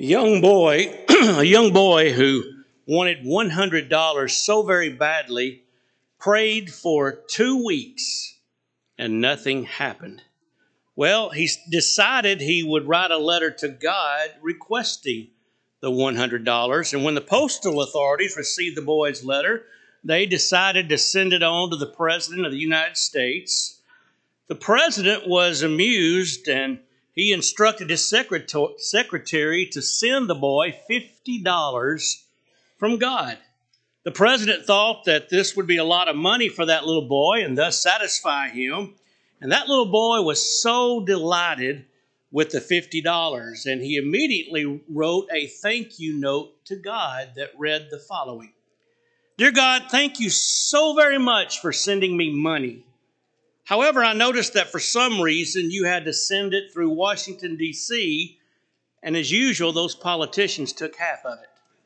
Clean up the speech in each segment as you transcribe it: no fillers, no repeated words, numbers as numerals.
A young boy who wanted $100 so very badly prayed for 2 weeks and nothing happened. Well, he decided he would write a letter to God requesting the $100. And when the postal authorities received the boy's letter, they decided to send it on to the President of the United States. The President was amused and he instructed his secretary to send the boy $50 from God. The president thought that this would be a lot of money for that little boy and thus satisfy him. And that little boy was so delighted with the $50, and he immediately wrote a thank you note to God that read the following: "Dear God, thank you so very much for sending me money. However, I noticed that for some reason you had to send it through Washington, D.C., and as usual, those politicians took half of it."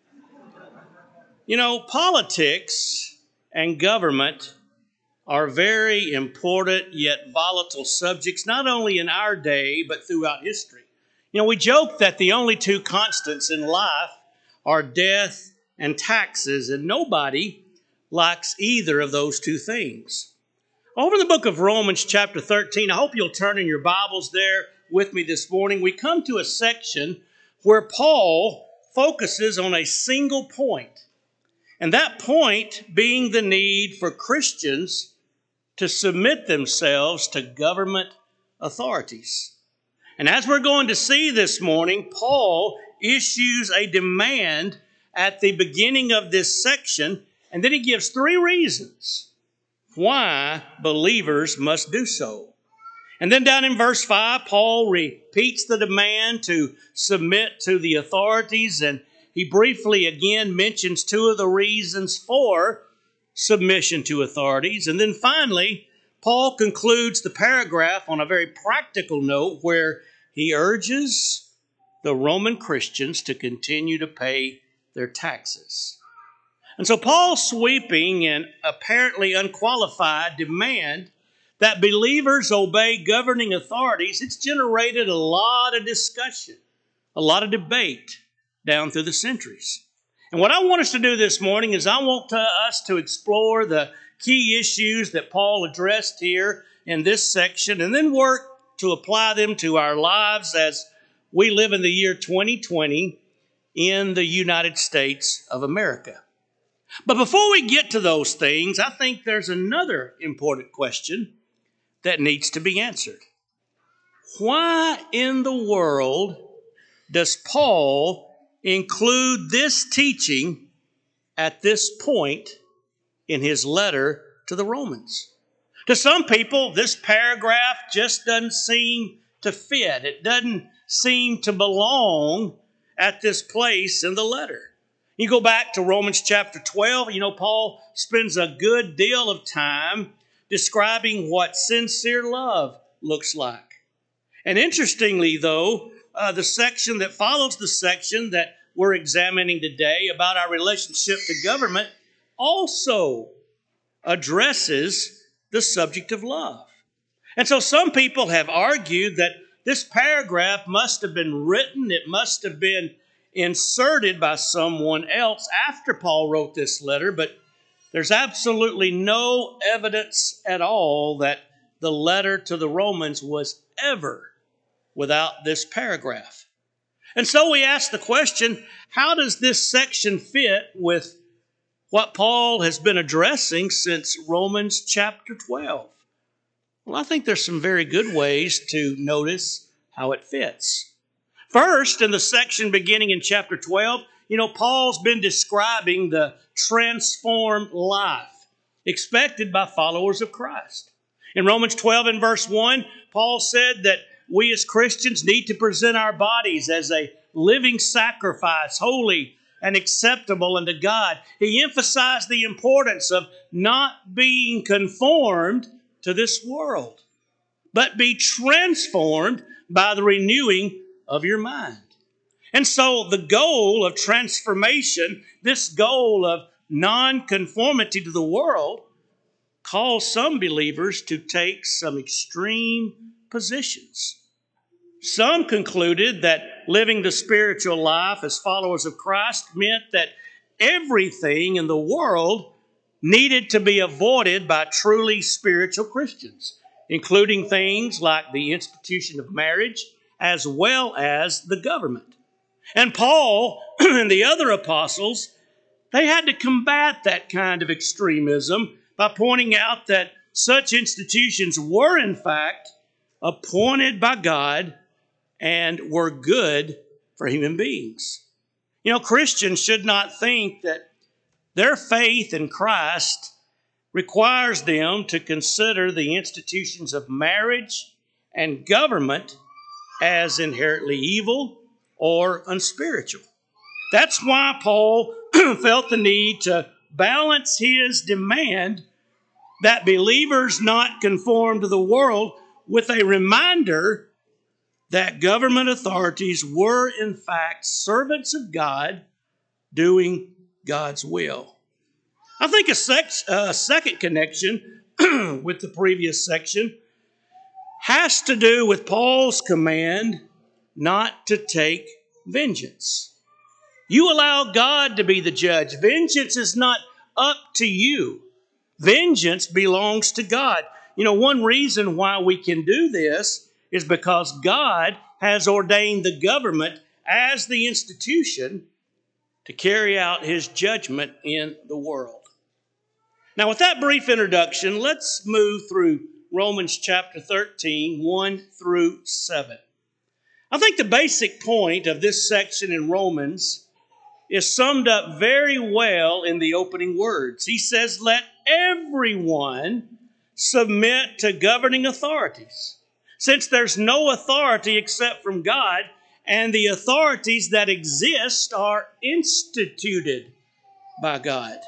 You know, politics and government are very important yet volatile subjects, not only in our day, but throughout history. You know, we joke that the only two constants in life are death and taxes, and nobody likes either of those two things. Over in the book of Romans chapter 13, I hope you'll turn in your Bibles there with me this morning. We come to a section where Paul focuses on a single point, and that point being the need for Christians to submit themselves to government authorities. And as we're going to see this morning, Paul issues a demand at the beginning of this section, and then he gives 3 reasons why believers must do so. And then down in verse 5, Paul repeats the demand to submit to the authorities, and he briefly again mentions 2 of the reasons for submission to authorities. And then finally, Paul concludes the paragraph on a very practical note where he urges the Roman Christians to continue to pay their taxes. And so Paul's sweeping and apparently unqualified demand that believers obey governing authorities, it's generated a lot of discussion, a lot of debate down through the centuries. And what I want us to do this morning is I want us to explore the key issues that Paul addressed here in this section and then work to apply them to our lives as we live in the year 2020 in the United States of America. But before we get to those things, I think there's another important question that needs to be answered. Why in the world does Paul include this teaching at this point in his letter to the Romans? To some people, this paragraph just doesn't seem to fit. It doesn't seem to belong at this place in the letter. You go back to Romans chapter 12, Paul spends a good deal of time describing what sincere love looks like. And interestingly, though, the section that follows the section that we're examining today about our relationship to government also addresses the subject of love. And so some people have argued that this paragraph must have been written, it must have been inserted by someone else after Paul wrote this letter, but there's absolutely no evidence at all that the letter to the Romans was ever without this paragraph. And so we ask the question, how does this section fit with what Paul has been addressing since Romans chapter 12? Well, I think there's some very good ways to notice how it fits. First, in the section beginning in chapter 12, Paul's been describing the transformed life expected by followers of Christ. In Romans 12 and verse 1, Paul said that we as Christians need to present our bodies as a living sacrifice, holy and acceptable unto God. He emphasized the importance of not being conformed to this world, but be transformed by the renewing of your mind. And so the goal of transformation, this goal of non-conformity to the world, calls some believers to take some extreme positions. Some concluded that living the spiritual life as followers of Christ meant that everything in the world needed to be avoided by truly spiritual Christians, including things like the institution of marriage as well as the government. And Paul and the other apostles, they had to combat that kind of extremism by pointing out that such institutions were in fact appointed by God and were good for human beings. You know, Christians should not think that their faith in Christ requires them to consider the institutions of marriage and government as inherently evil or unspiritual. That's why Paul felt the need to balance his demand that believers not conform to the world with a reminder that government authorities were in fact servants of God doing God's will. I think a second connection with the previous section has to do with Paul's command not to take vengeance. You allow God to be the judge. Vengeance is not up to you. Vengeance belongs to God. You know, one reason why we can do this is because God has ordained the government as the institution to carry out his judgment in the world. Now, with that brief introduction, let's move through Romans chapter 13, 1 through 7. I think the basic point of this section in Romans is summed up very well in the opening words. He says, "Let everyone submit to governing authorities, since there's no authority except from God, and the authorities that exist are instituted by God."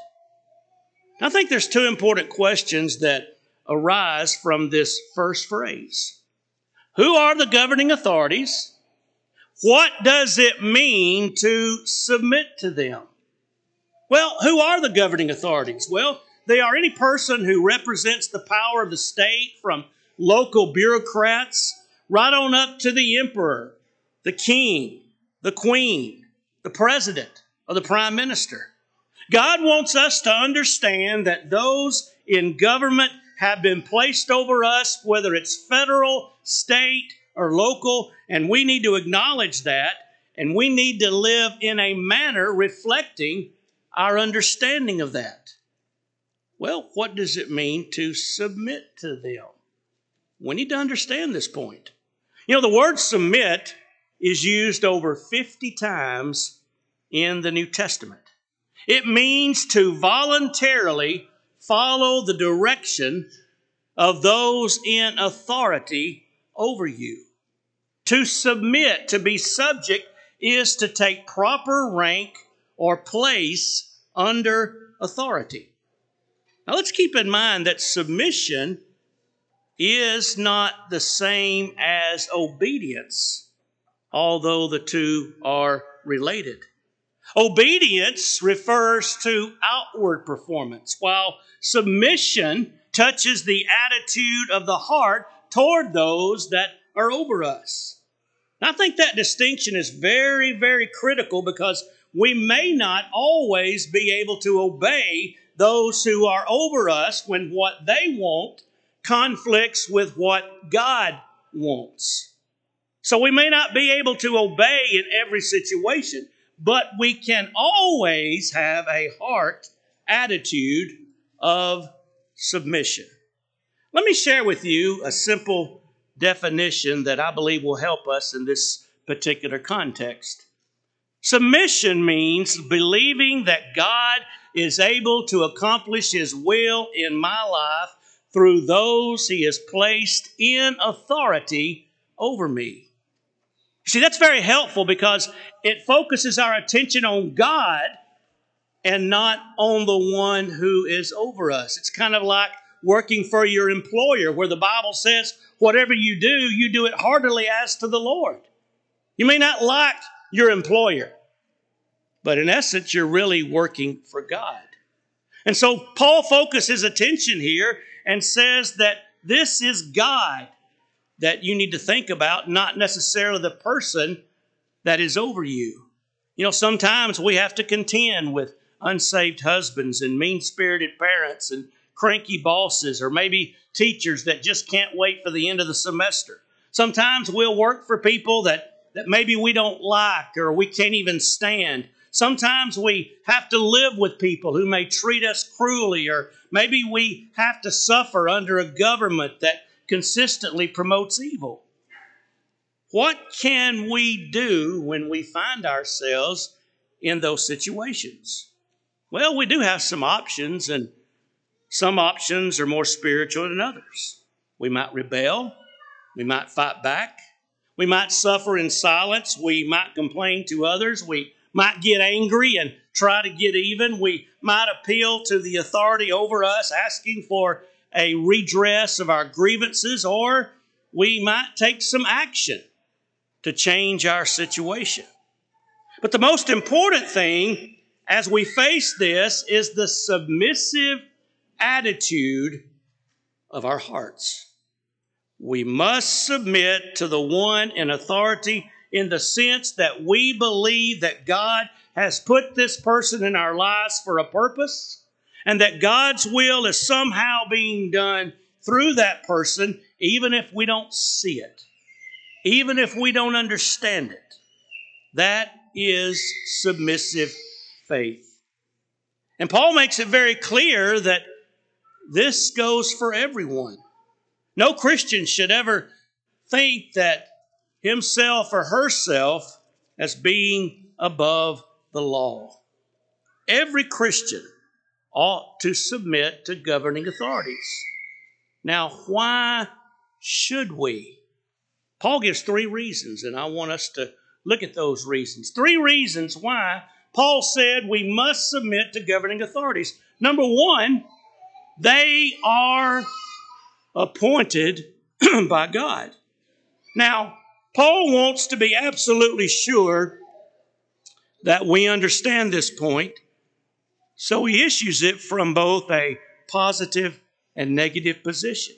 I think there's two important questions that arise from this first phrase. Who are the governing authorities? What does it mean to submit to them? Well, who are the governing authorities? Well, they are any person who represents the power of the state, from local bureaucrats right on up to the emperor, the king, the queen, the president, or the prime minister. God wants us to understand that those in government have been placed over us, whether it's federal, state, or local, and we need to acknowledge that, and we need to live in a manner reflecting our understanding of that. Well, what does it mean to submit to them? We need to understand this point. You know, the word submit is used over 50 times in the New Testament. It means to voluntarily follow the direction of those in authority over you. To submit, to be subject, is to take proper rank or place under authority. Now let's keep in mind that submission is not the same as obedience, although the two are related. Obedience refers to outward performance, while submission touches the attitude of the heart toward those that are over us. I think that distinction is very, very critical, because we may not always be able to obey those who are over us when what they want conflicts with what God wants. So we may not be able to obey in every situation, but we can always have a heart attitude of submission. Let me share with you a simple definition that I believe will help us in this particular context. Submission means believing that God is able to accomplish His will in my life through those He has placed in authority over me. See, that's very helpful, because it focuses our attention on God and not on the one who is over us. It's kind of like working for your employer, where the Bible says, whatever you do it heartily as to the Lord. You may not like your employer, but in essence, you're really working for God. And so Paul focuses attention here and says that this is God that you need to think about, not necessarily the person that is over you. You know, sometimes we have to contend with unsaved husbands and mean-spirited parents and cranky bosses, or maybe teachers that just can't wait for the end of the semester. Sometimes we'll work for people that maybe we don't like or we can't even stand. Sometimes we have to live with people who may treat us cruelly, or maybe we have to suffer under a government that consistently promotes evil. What can we do when we find ourselves in those situations? Well, we do have some options, and some options are more spiritual than others. We might rebel. We might fight back. We might suffer in silence. We might complain to others. We might get angry and try to get even. We might appeal to the authority over us, asking for a redress of our grievances, or we might take some action to change our situation. But the most important thing as we face this is the submissive attitude of our hearts. We must submit to the one in authority in the sense that we believe that God has put this person in our lives for a purpose, and that God's will is somehow being done through that person, even if we don't see it, even if we don't understand it. That is submissive faith. And Paul makes it very clear that this goes for everyone. No Christian should ever think that himself or herself as being above the law. Every Christian ought to submit to governing authorities. Now, why should we? Paul gives 3 reasons, and I want us to look at those reasons. 3 reasons why Paul said we must submit to governing authorities. Number 1, they are appointed by God. Now, Paul wants to be absolutely sure that we understand this point, so he issues it from both a positive and negative position.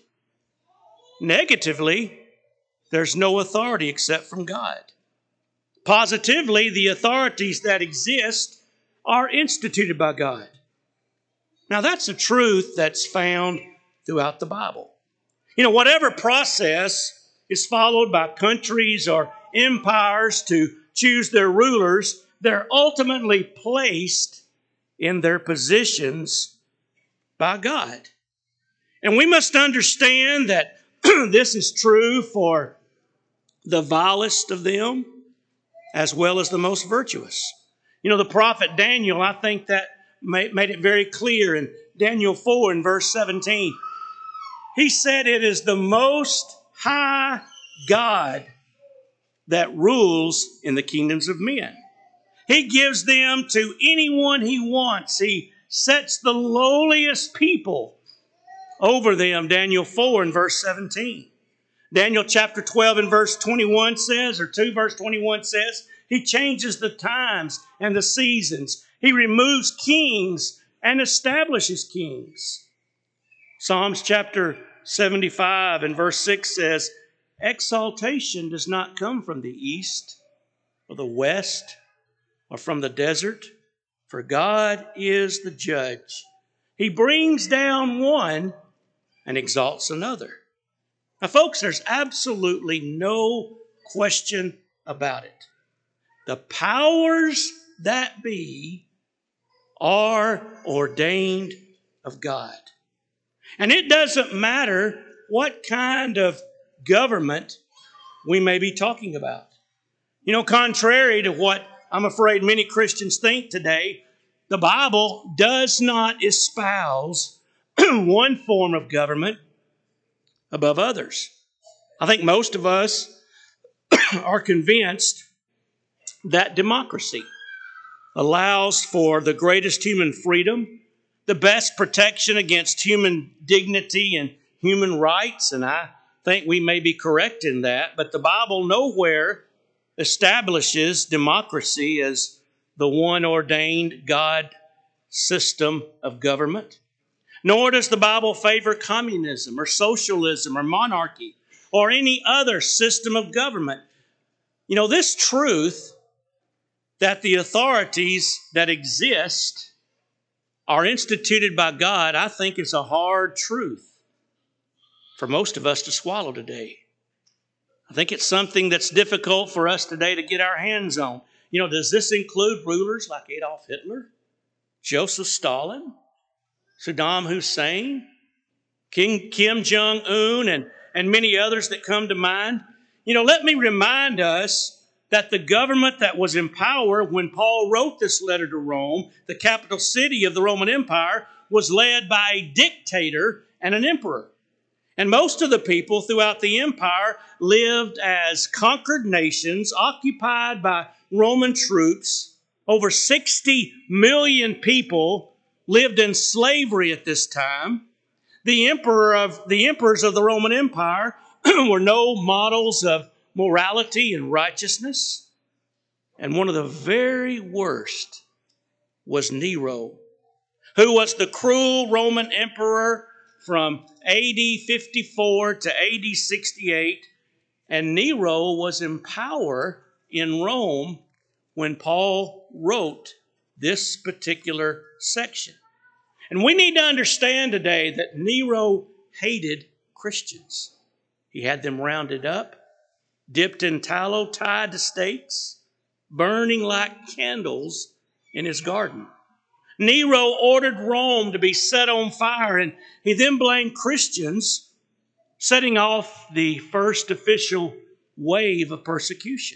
Negatively, there's no authority except from God. Positively, the authorities that exist are instituted by God. Now, that's a truth that's found throughout the Bible. You know, whatever process is followed by countries or empires to choose their rulers, they're ultimately placed in their positions by God. And we must understand that this is true for the vilest of them as well as the most virtuous. You know, the prophet Daniel, I think that made it very clear in Daniel 4 and verse 17. He said it is the most high God that rules in the kingdoms of men. He gives them to anyone he wants. He sets the lowliest people over them, Daniel 4 and verse 17. Daniel chapter 12 and verse 21 says, or 2 verse 21 says, he changes the times and the seasons. He removes kings and establishes kings. Psalms chapter 75 and verse 6 says, exaltation does not come from the east or the west or from the desert, for God is the judge. He brings down one and exalts another. Now, folks, there's absolutely no question about it. The powers that be are ordained of God. And it doesn't matter what kind of government we may be talking about. You know, contrary to what I'm afraid many Christians think today, the Bible does not espouse one form of government above others. I think most of us are convinced that democracy allows for the greatest human freedom, the best protection against human dignity and human rights, and I think we may be correct in that, but the Bible nowhere establishes democracy as the one ordained God system of government. Nor does the Bible favor communism or socialism or monarchy or any other system of government. You know, this truth that the authorities that exist are instituted by God, I think is a hard truth for most of us to swallow today. I think it's something that's difficult for us today to get our hands on. Does this include rulers like Adolf Hitler, Joseph Stalin, Saddam Hussein, King Kim Jong-un, and many others that come to mind? Let me remind us that the government that was in power when Paul wrote this letter to Rome, the capital city of the Roman Empire, was led by a dictator and an emperor. And most of the people throughout the empire lived as conquered nations occupied by Roman troops. Over 60 million people lived in slavery at this time. The emperors of the Roman Empire were no models of morality and righteousness. And one of the very worst was Nero, who was the cruel Roman emperor from AD 54 to AD 68. And Nero was in power in Rome when Paul wrote this particular section. And we need to understand today that Nero hated Christians. He had them rounded up, dipped in tallow, tied to stakes, burning like candles in his garden. Nero ordered Rome to be set on fire, and he then blamed Christians, setting off the first official wave of persecution.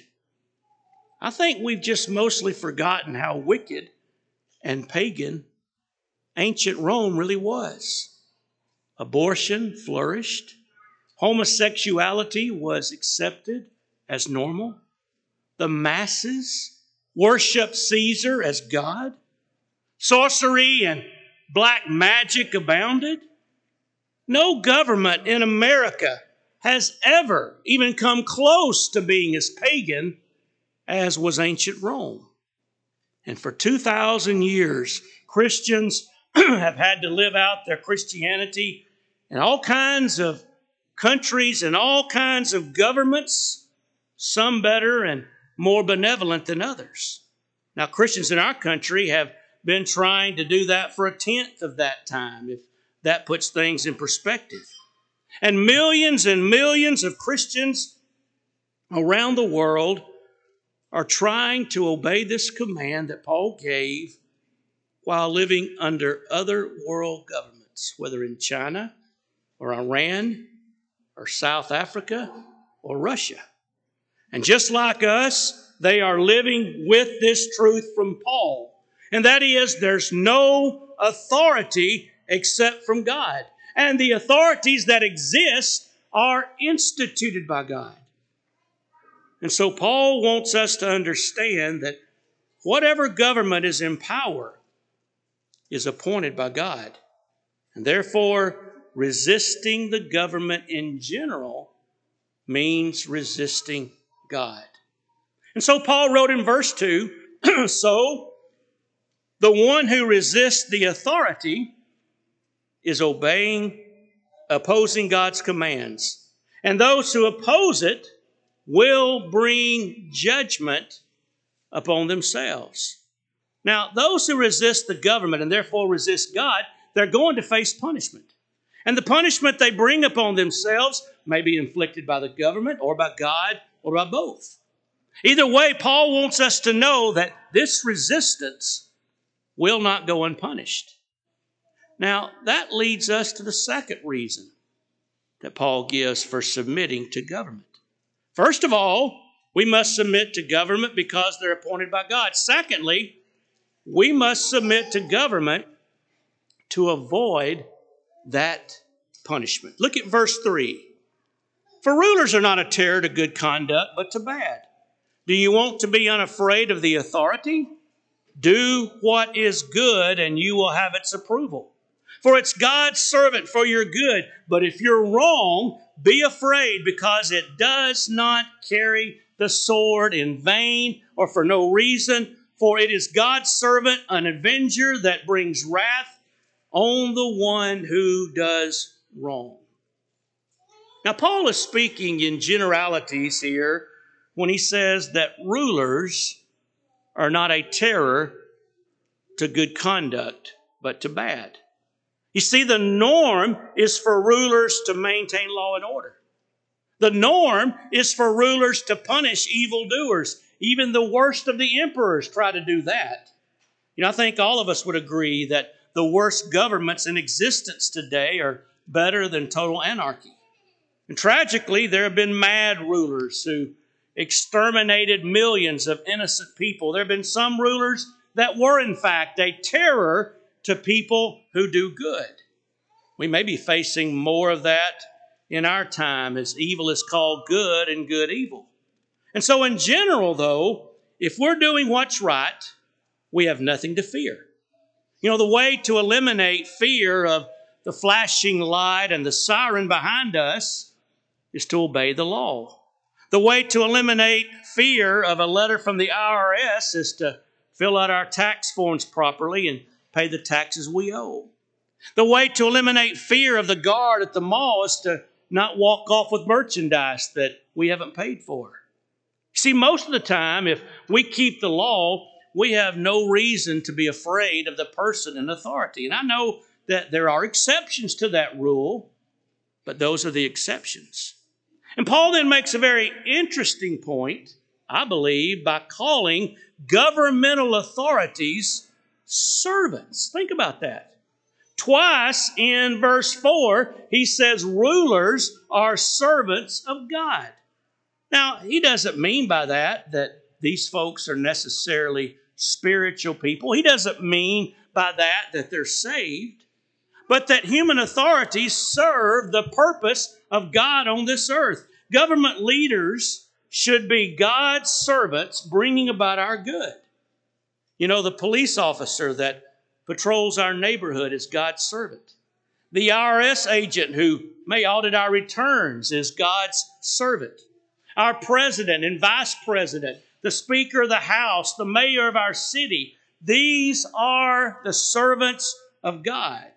I think we've just mostly forgotten how wicked and pagan ancient Rome really was. Abortion flourished. Homosexuality was accepted as normal. The masses worshiped Caesar as God. Sorcery and black magic abounded. No government in America has ever even come close to being as pagan as was ancient Rome. And for 2,000 years, Christians have had to live out their Christianity in all kinds of countries and all kinds of governments, some better and more benevolent than others. Now, Christians in our country have been trying to do that for a tenth of that time, if that puts things in perspective. And millions of Christians around the world are trying to obey this command that Paul gave while living under other world governments, whether in China or Iran or South Africa or Russia. And just like us, they are living with this truth from Paul. And that is, there's no authority except from God. And the authorities that exist are instituted by God. And so Paul wants us to understand that whatever government is in power is appointed by God. And therefore, resisting the government in general means resisting God. And so Paul wrote in verse 2, so the one who resists the authority is opposing God's commands. And those who oppose it will bring judgment upon themselves. Now, those who resist the government and therefore resist God, they're going to face punishment. And the punishment they bring upon themselves may be inflicted by the government or by God or by both. Either way, Paul wants us to know that this resistance will not go unpunished. Now, that leads us to the second reason that Paul gives for submitting to government. First of all, we must submit to government because they're appointed by God. Secondly, we must submit to government to avoid that punishment. Look at verse 3. For rulers are not a terror to good conduct, but to bad. Do you want to be unafraid of the authority? Do what is good, and you will have its approval. For it's God's servant for your good. But if you're wrong, be afraid, because it does not carry the sword in vain or for no reason. For it is God's servant, an avenger that brings wrath on the one who does wrong. Now, Paul is speaking in generalities here when he says that rulers are not a terror to good conduct, but to bad. You see, the norm is for rulers to maintain law and order. The norm is for rulers to punish evildoers. Even the worst of the emperors try to do that. I think all of us would agree that the worst governments in existence today are better than total anarchy. And tragically, there have been mad rulers who exterminated millions of innocent people. There have been some rulers that were, in fact, a terror to people who do good. We may be facing more of that in our time as evil is called good and good evil. And so in general, though, if we're doing what's right, we have nothing to fear. The way to eliminate fear of the flashing light and the siren behind us is to obey the law. The way to eliminate fear of a letter from the IRS is to fill out our tax forms properly and pay the taxes we owe. The way to eliminate fear of the guard at the mall is to not walk off with merchandise that we haven't paid for. See, most of the time, if we keep the law, we have no reason to be afraid of the person in authority. And I know that there are exceptions to that rule, but those are the exceptions. And Paul then makes a very interesting point, I believe, by calling governmental authorities servants. Think about that. Twice in verse 4, he says rulers are servants of God. Now, he doesn't mean by that these folks are necessarily spiritual people. He doesn't mean by that they're saved, but that human authorities serve the purpose of God on this earth. Government leaders should be God's servants bringing about our good. The police officer that patrols our neighborhood is God's servant. The IRS agent who may audit our returns is God's servant. Our president and vice president, the Speaker of the House, the mayor of our city, these are the servants of God.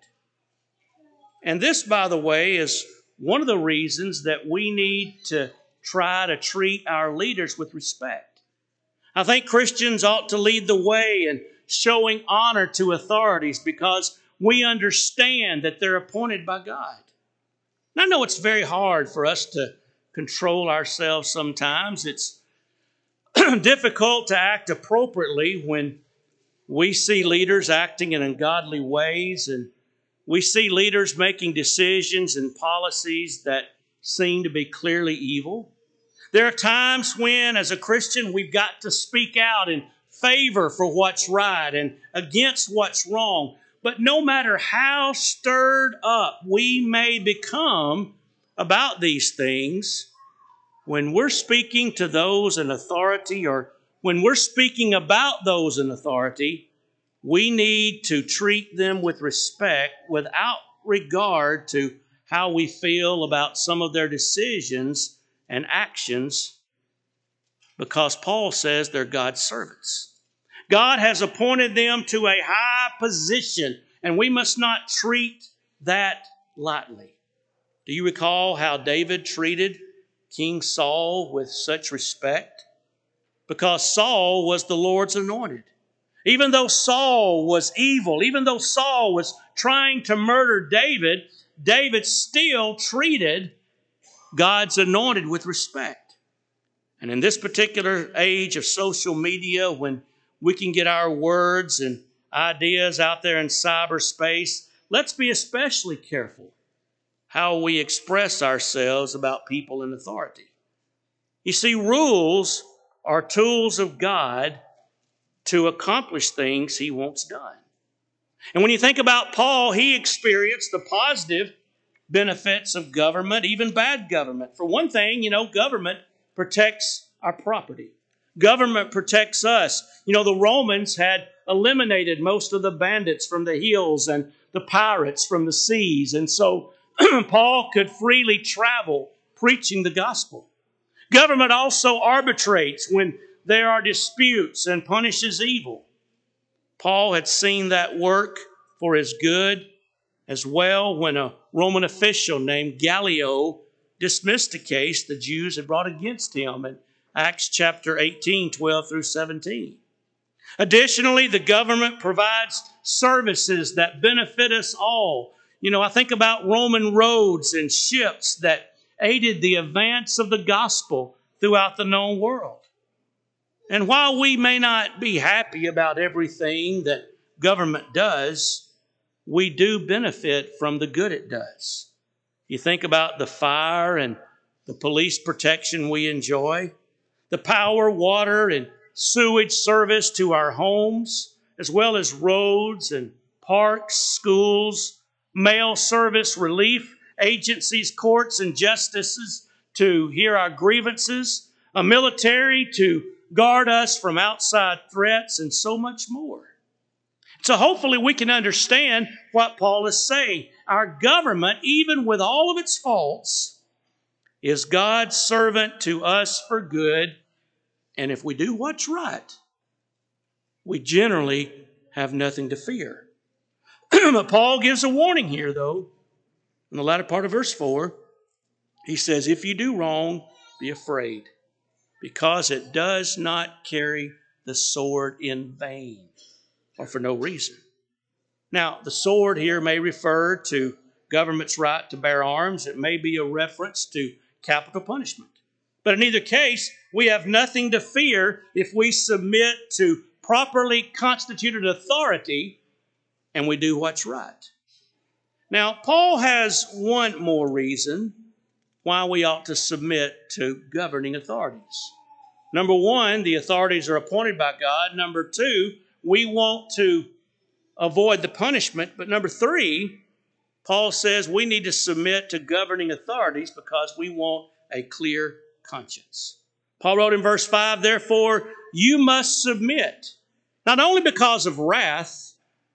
And this, by the way, is one of the reasons that we need to try to treat our leaders with respect. I think Christians ought to lead the way in showing honor to authorities because we understand that they're appointed by God. And I know it's very hard for us to control ourselves sometimes. It's difficult to act appropriately when we see leaders acting in ungodly ways and we see leaders making decisions and policies that seem to be clearly evil. There are times when, as a Christian, we've got to speak out in favor for what's right and against what's wrong. But no matter how stirred up we may become about these things, when we're speaking to those in authority or when we're speaking about those in authority, we need to treat them with respect without regard to how we feel about some of their decisions and actions, because Paul says they're God's servants. God has appointed them to a high position, and we must not treat that lightly. Do you recall how David treated King Saul with such respect? Because Saul was the Lord's anointed. Even though Saul was evil, even though Saul was trying to murder David, David still treated God's anointed with respect. And in this particular age of social media, when we can get our words and ideas out there in cyberspace, let's be especially careful how we express ourselves about people in authority. You see, rules are tools of God to accomplish things He wants done. And when you think about Paul, he experienced the positive benefits of government, even bad government. For one thing, government protects our property. Government protects us. The Romans had eliminated most of the bandits from the hills and the pirates from the seas. And so Paul could freely travel preaching the gospel. Government also arbitrates when there are disputes and punishes evil. Paul had seen that work for his good as well when a Roman official named Gallio dismissed a case the Jews had brought against him in Acts chapter 18, 12 through 17. Additionally, the government provides services that benefit us all. I think about Roman roads and ships that aided the advance of the gospel throughout the known world. And while we may not be happy about everything that government does, we do benefit from the good it does. You think about the fire and the police protection we enjoy, the power, water, and sewage service to our homes, as well as roads and parks, schools, mail service, relief agencies, courts, and justices to hear our grievances, a military to guard us from outside threats, and so much more. So hopefully we can understand what Paul is saying. Our government, even with all of its faults, is God's servant to us for good. And if we do what's right, we generally have nothing to fear. But Paul gives a warning here, though. In the latter part of verse 4, he says, if you do wrong, be afraid, because it does not carry the sword in vain or for no reason. Now, the sword here may refer to government's right to bear arms. It may be a reference to capital punishment. But in either case, we have nothing to fear if we submit to properly constituted authority and we do what's right. Now, Paul has one more reason why we ought to submit to governing authorities. Number one, the authorities are appointed by God. Number two, we want to avoid the punishment. But number three, Paul says we need to submit to governing authorities because we want a clear conscience. Paul wrote in verse 5, therefore, you must submit, not only because of wrath,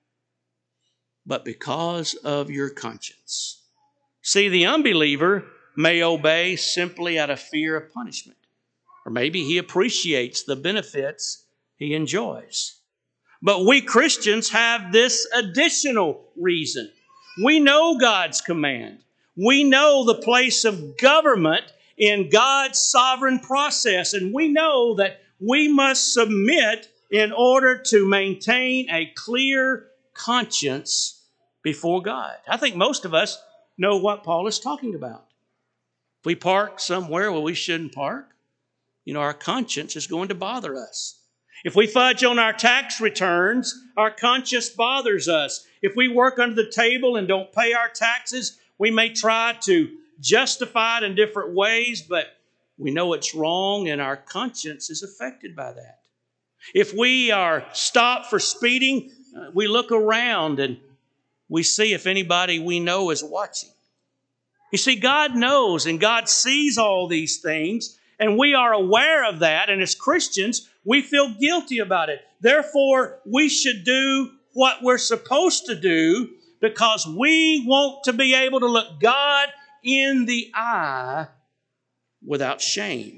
but because of your conscience. See, the unbeliever may obey simply out of fear of punishment, or maybe he appreciates the benefits he enjoys. But we Christians have this additional reason. We know God's command. We know the place of government in God's sovereign process, and we know that we must submit in order to maintain a clear conscience before God. I think most of us know what Paul is talking about. If we park somewhere where we shouldn't park, our conscience is going to bother us. If we fudge on our tax returns, our conscience bothers us. If we work under the table and don't pay our taxes, we may try to justify it in different ways, but we know it's wrong and our conscience is affected by that. If we are stopped for speeding, we look around and we see if anybody we know is watching. You see, God knows and God sees all these things, and we are aware of that, and as Christians, we feel guilty about it. Therefore, we should do what we're supposed to do because we want to be able to look God in the eye without shame.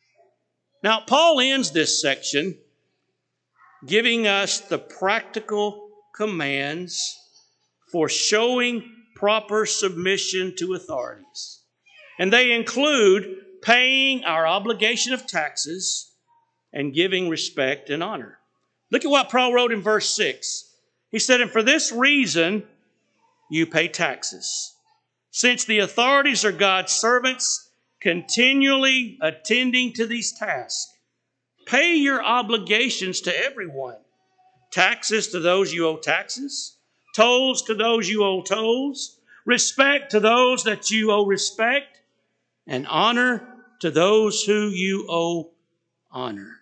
Now, Paul ends this section giving us the practical commands for showing proper submission to authorities. And they include paying our obligation of taxes and giving respect and honor. Look at what Paul wrote in verse 6. He said, and for this reason you pay taxes, since the authorities are God's servants, continually attending to these tasks. Pay your obligations to everyone. Taxes to those you owe taxes, tolls to those you owe tolls, respect to those that you owe respect, and honor to those who you owe honor.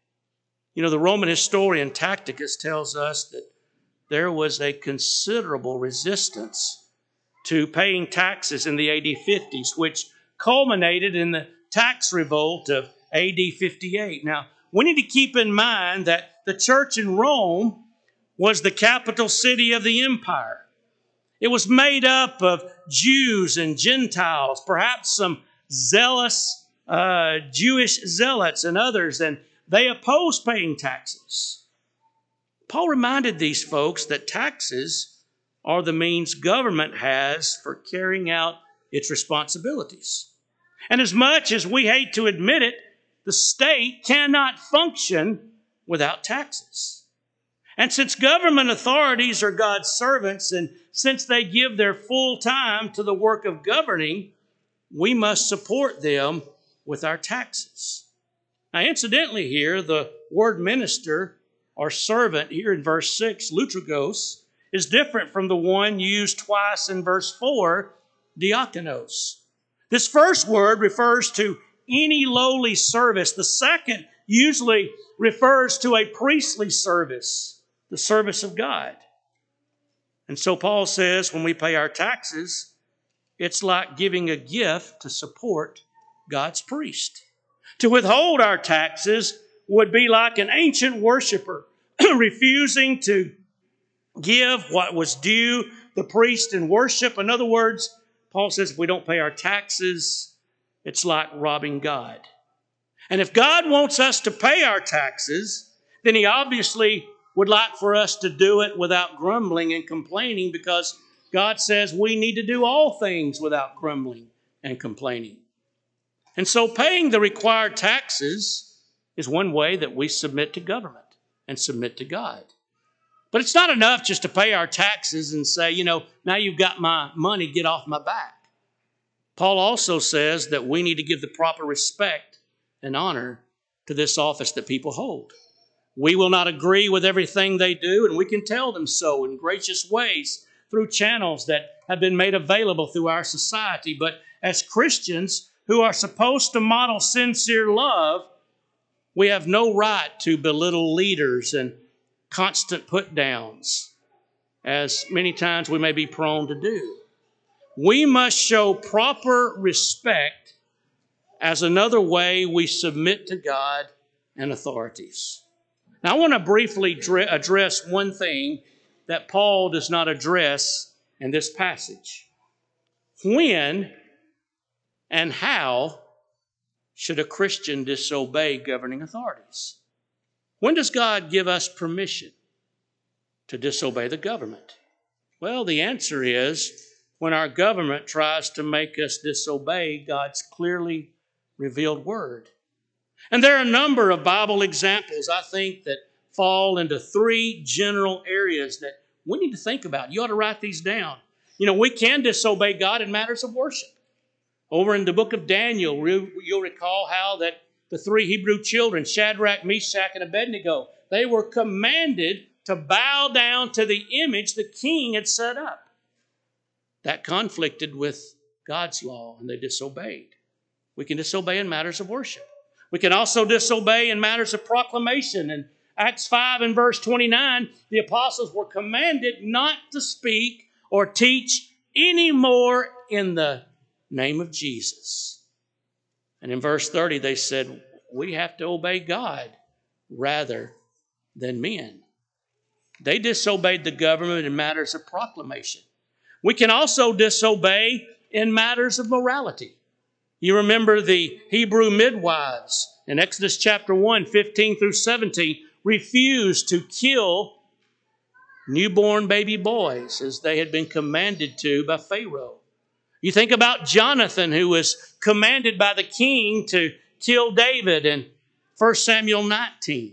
The Roman historian Tacitus tells us that there was a considerable resistance to paying taxes in the AD 50s, which culminated in the tax revolt of AD 58. Now, we need to keep in mind that the church in Rome was the capital city of the empire. It was made up of Jews and Gentiles, perhaps some zealous Jewish zealots and others, and they opposed paying taxes. Paul reminded these folks that taxes are the means government has for carrying out its responsibilities. And as much as we hate to admit it, the state cannot function without taxes. And since government authorities are God's servants, and since they give their full time to the work of governing, we must support them with our taxes. Now, incidentally here, the word minister or servant here in verse 6, lutrogos, is different from the one used twice in verse 4, diakonos. This first word refers to any lowly service. The second usually refers to a priestly service, the service of God. And so Paul says when we pay our taxes, it's like giving a gift to support God's priest. To withhold our taxes would be like an ancient worshiper refusing to give what was due the priest in worship. In other words, Paul says if we don't pay our taxes, it's like robbing God. And if God wants us to pay our taxes, then He obviously would like for us to do it without grumbling and complaining, because God says we need to do all things without grumbling and complaining. And so paying the required taxes is one way that we submit to government and submit to God. But it's not enough just to pay our taxes and say, now you've got my money, get off my back. Paul also says that we need to give the proper respect and honor to this office that people hold. We will not agree with everything they do, and we can tell them so in gracious ways through channels that have been made available through our society. But as Christians who are supposed to model sincere love, we have no right to belittle leaders and constant put-downs, as many times we may be prone to do. We must show proper respect as another way we submit to God and authorities. Now, I want to briefly address one thing that Paul does not address in this passage. When and how should a Christian disobey governing authorities? When does God give us permission to disobey the government? Well, the answer is when our government tries to make us disobey God's clearly revealed word. And there are a number of Bible examples, I think, that fall into three general areas that we need to think about. You ought to write these down. We can disobey God in matters of worship. Over in the book of Daniel, you'll recall how that the three Hebrew children, Shadrach, Meshach, and Abednego, they were commanded to bow down to the image the king had set up. That conflicted with God's law, and they disobeyed. We can disobey in matters of worship. We can also disobey in matters of proclamation. In Acts 5 and verse 29, the apostles were commanded not to speak or teach any more in the name of Jesus. And in verse 30, they said, we have to obey God rather than men. They disobeyed the government in matters of proclamation. We can also disobey in matters of morality. You remember the Hebrew midwives in Exodus chapter 1, 15 through 17, refused to kill newborn baby boys as they had been commanded to by Pharaoh. You think about Jonathan, who was commanded by the king to kill David in 1 Samuel 19.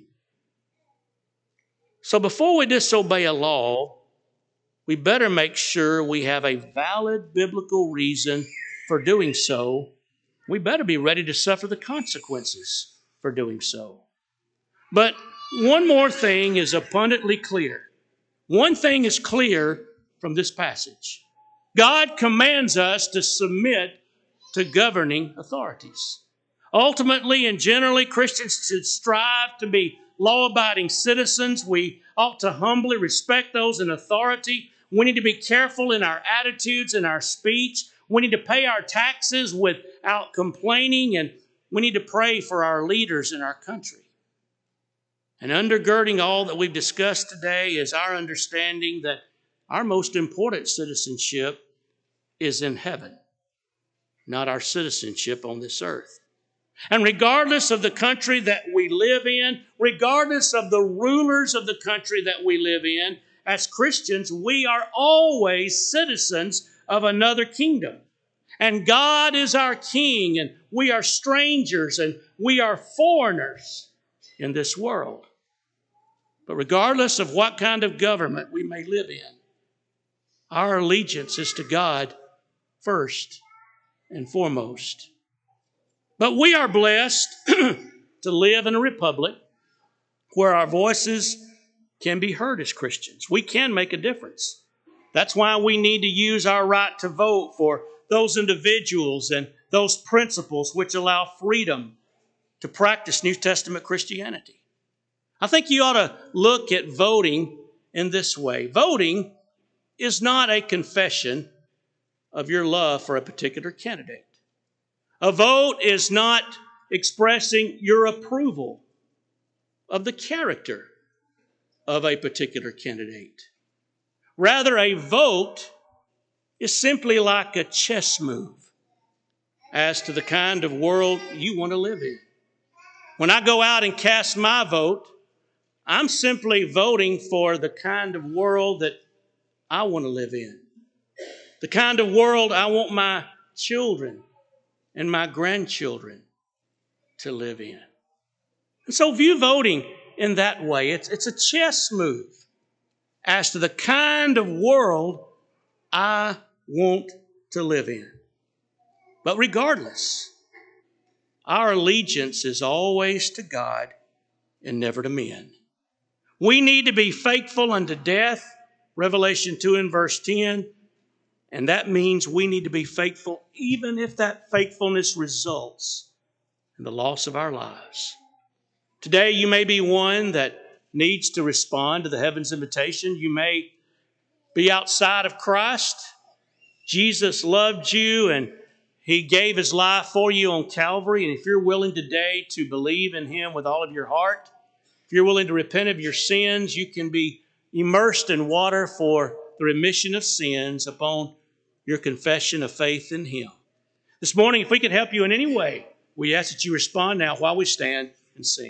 So before we disobey a law, we better make sure we have a valid biblical reason for doing so. We better be ready to suffer the consequences for doing so. But one more thing is abundantly clear. One thing is clear from this passage. God commands us to submit to governing authorities. Ultimately and generally, Christians should strive to be law-abiding citizens. We ought to humbly respect those in authority. We need to be careful in our attitudes and our speech. We need to pay our taxes without complaining, and we need to pray for our leaders in our country. And undergirding all that we've discussed today is our understanding that our most important citizenship is in heaven, not our citizenship on this earth. And regardless of the country that we live in, regardless of the rulers of the country that we live in, as Christians, we are always citizens of another kingdom. And God is our king, and we are strangers, and we are foreigners in this world. But regardless of what kind of government we may live in, our allegiance is to God first and foremost. But we are blessed to live in a republic where our voices can be heard as Christians. We can make a difference. That's why we need to use our right to vote for those individuals and those principles which allow freedom to practice New Testament Christianity. I think you ought to look at voting in this way. Voting is not a confession of your love for a particular candidate. A vote is not expressing your approval of the character of a particular candidate. Rather, a vote is simply like a chess move as to the kind of world you want to live in. When I go out and cast my vote, I'm simply voting for the kind of world that I want to live in. The kind of world I want my children and my grandchildren to live in. And so view voting in that way. It's a chess move as to the kind of world I want to live in. But regardless, our allegiance is always to God and never to men. We need to be faithful unto death, Revelation 2 and verse 10. And that means we need to be faithful even if that faithfulness results in the loss of our lives. Today you may be one that needs to respond to the heaven's invitation. You may be outside of Christ. Jesus loved you and He gave His life for you on Calvary. And if you're willing today to believe in Him with all of your heart, if you're willing to repent of your sins, you can be immersed in water for the remission of sins upon your confession of faith in Him. This morning, if we could help you in any way, we ask that you respond now while we stand and sing.